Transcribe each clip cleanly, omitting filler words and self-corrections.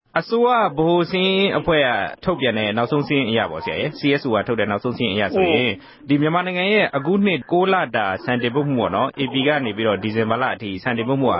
အစိုးရဗဟိုစင်းအဖွဲ့ကထုတ်ပြန်တဲ့နောက်ဆုံးစင်းအရာပေါ့ဆရာရဲ့ CSO ကထုတ်တဲ့နောက်ဆုံးစင်းအရာဆိုရင်ဒီမြန်မာနိုင်ငံရဲ့အခုနှစ်6လတာစံတင်ပို့မှုပေါ့နော် AP ကနေပြီးတော့ဒီဇင်ဘာလအထိစံတင်ပို့မှုက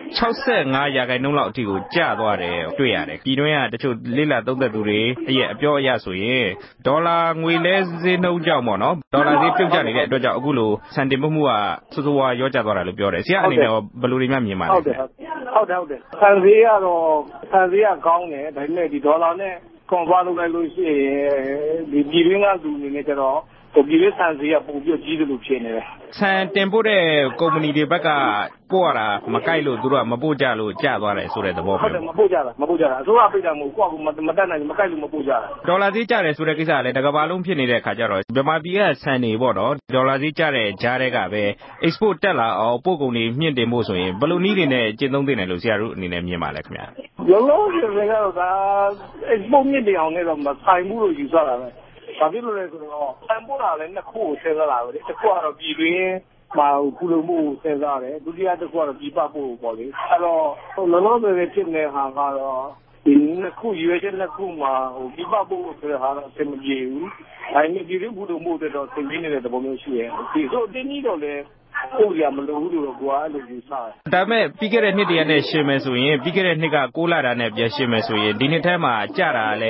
65%လောက်အထိကိုကျသွားတယ်တွေ့ရတယ်ပြည်တွင်းကတချို့လေ့လာသုံးသပ်သူတွေရဲ့အပြောအရဆိုရင်ဒေါ်လာငွေလဲဈေးနှုန်းကြောင့်ပေါ့နော်ဒေါ်လာဈေးပြုတ်ကျနေတဲ့အတွက်ကြောင့်အခုလိုစံတင်ပို့မှုကဆိုးဆိုးဝါးရောကျသွားတာလို့ပြောတယ်ဆရာအနေနဲ့ဘယ်လိုတွေမှမြင်ပါလဲဟုတ်တယ်ဆန်ဈေးကကောင်းတယ်ဒါပေမဲ့ဒီဒေါ်လာနဲ့ convert လုပ်လိုက်လို့ရှိရင်ဒီပြည်တွင်းကလူအနေနဲ့ကျတော့ပြည်တွင်းဆန်ဈေးကပိုပြီးကြီးတယ်လို့ဖြစ်နေတယ်ဆန်တင်ပို့တဲ့ကုမ္ပဏီတွေဘက်ကပို့ရတာမကိုက်လို့သူတို့ကမပို့ကြလို့ကျသွားတယ်ဆိုတဲ့သဘောပဲဟုတ်တယ်မပို့ကြတာအစိုးရပိတ်တာမဟုတ်ကိုယ့်ကမတတ်နိုင်မကိုက်လို့မပို့ကြတာဒေါ်လာဈေးကျတယ်ဆိုတဲ့ကိစ္စကလည်းတစ်ကမ္ဘာလုံးဖြစ်နေတဲ့အခါကျတော့မြန်မာပြည်ကဆန်တွေပေါ့နော်ဒေါ်လာဈေးကျတဲ့ကြားထဲကပဲ export တက်လာအောင်ပို့ကုန်တွေမြင့်တင်ဖို့ဆိုရင်ဘယ်လိုနည်းတွေနဲ့ကျင့်သုံးသင့်တယ်လို့ဆရာတို့အနေနဲ့မြင်ပါလဲခင်ဗျာလောလောဆယ်ကတော့ဒါ export မြင့်တင်အောင်လည်းတော့မဆိုင်ဘူးလို့ယူဆတာပဲဘာဖြစ်လို့လဲဆိုတော့ဆန်ပို့တာလည်းနှစ်ခုကိုစဉ်းစားတာပဲတစ်ခုကတော့ပြည်တွင်းမှာကုလုံမှုကိုစဉ်းစားတယ်ဒုတိယတစ်ခုကတော့ပြည်ပပို့ပေါ့လေအဲ့တော့လောလောဆယ်ဖြစ်နေတဲ့ဟာကတော့ဒီနှစ်ခုရွေးချက်နှစ်ခုမှာပြည်ပပို့ဆိုတဲ့ဟာတော့အဆင်မပြေဘူးဒါပေမဲ့ပြည်တွင်းကုလုံမှုတွေတော့ဆင်ပြေနေတဲ့သဘောမျိုးရှိတယ်ဒီဆိုအတင်းကြီးတော့လည်းပို့ရမလို့ဘူးလို့ကွာအဲ့လိုယူဆတယ်ဒါပေမဲ့ပြီးခဲ့တဲ့နှစ်တည်းနဲ့ရှင်းမယ်ဆိုရင်ပြီးခဲ့တဲ့နှစ်က6လတာနဲ့ပြန်ရှင်းမယ်ဆိုရင်ဒီနှစ်ထဲမှာကျတာလဲ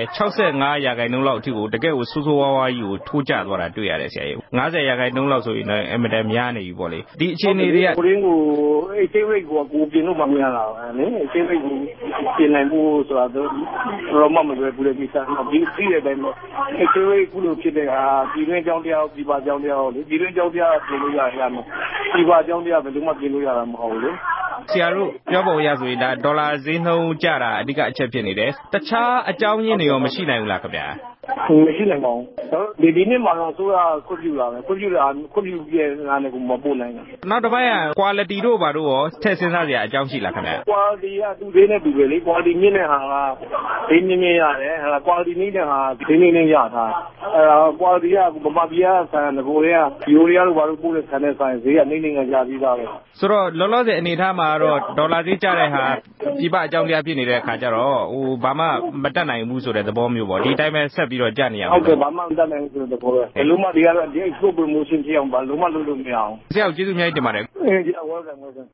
65%လောက်အထိကိုတကယ်ကိုဆိုးဆိုးဝါးဝါးကြီးကိုထိုးကျသွားတာတွေ့ရတယ်ဆရာကြီး50%လောက်ဆိုရင်လည်းအမတန်များနေပြီပေါ့လေဒီအခြေအနေတွေကကိုရင်းကိုexchange rate ကိုပြင်လို့မမရတာပဲလေ exchange rate ကိုပြင်နိုင်ဖို့ဆိုတာတော့မလွယ်ဘူးလေဒီစားဒီသိတဲ့အတိုင်းပဲ exchange rate ခုလိုဖြစ်တဲ့ဟာပြည်တွင်းကြောင်းတရားပြည်ပကြောင်းတရားလေပြည်တွင်းကြောင်းတရားပြင်လို့ရမယ်ပြည်ပကြောင်းတရားဘယ်လိုမှပြင်လို့ရတာမဟုတ်ဘူးလေဆရာတို့ပြောပုံရဆိုရင်ဒါဒေါ်လာဈေးနှုန်းကျတာအဓိကအချက်ဖြစ်နေတယ်တခြားအကြောင်းရင်းတွေရောမရှိနိုင်ဘူးလားခင်ဗျာမရှိနိုင်ပါဘူးဒီနေ့မှာတော့ဆိုရခွင့်ပြုလာမယ်ခွင့်ပြုပြည့်ငါနဲ့ကိုမပို့နိုင်ဘူးနောက်တစ်ပိုင်းက quality တို့ဘာတို့ရောထည့်စဉ်းစားစရာအကြောင်းရှိလားခင်ဗျာ quality ကသူသေးနဲ့တူပဲလေ quality မြင့်တဲ့ဟာကဈေးမြင့်ရတယ်ဟာ quality နှိမ့်တဲ့ဟာဈေးနှိမ့်ရထားအဲ့ဒါ quality ကဗမာပြည်ကဆန်ငကိုတွေကယူရီးယားတို့ဘာလို့ပို့တဲ့ဆန်နဲ့ဆိုင်ဈေးကနှိမ့်ကရပြီးသားပဲဆိုတော့လောလောဆယ်အနေထားမှာတော့ဒေါ်လာဈေးကျတဲ့ဟာပြည်ပအကြောင်းတရားဖြစ်နေတဲ့အခါကျတော့ဘာမှမတတ်နိုင်ဘူးဆိုတဲ့သဘောမျိုးပေါ့ဒီအတိုင်းပဲဆက်ပြီးတော့ကျနေရအောင်ဟုတ်ကဲ့ဘာမှမတတ်နိုင်ဘူးဆိုတဲ့သဘောပဲဘယ်လိုမှဒီကတော့ဒီ export promotion ဖြစ်အောင်ဘာလို့မှလုပ်လို့မရအောင်ဆရာကျေးဇူးအများကြီးတင်ပါတယ် welcome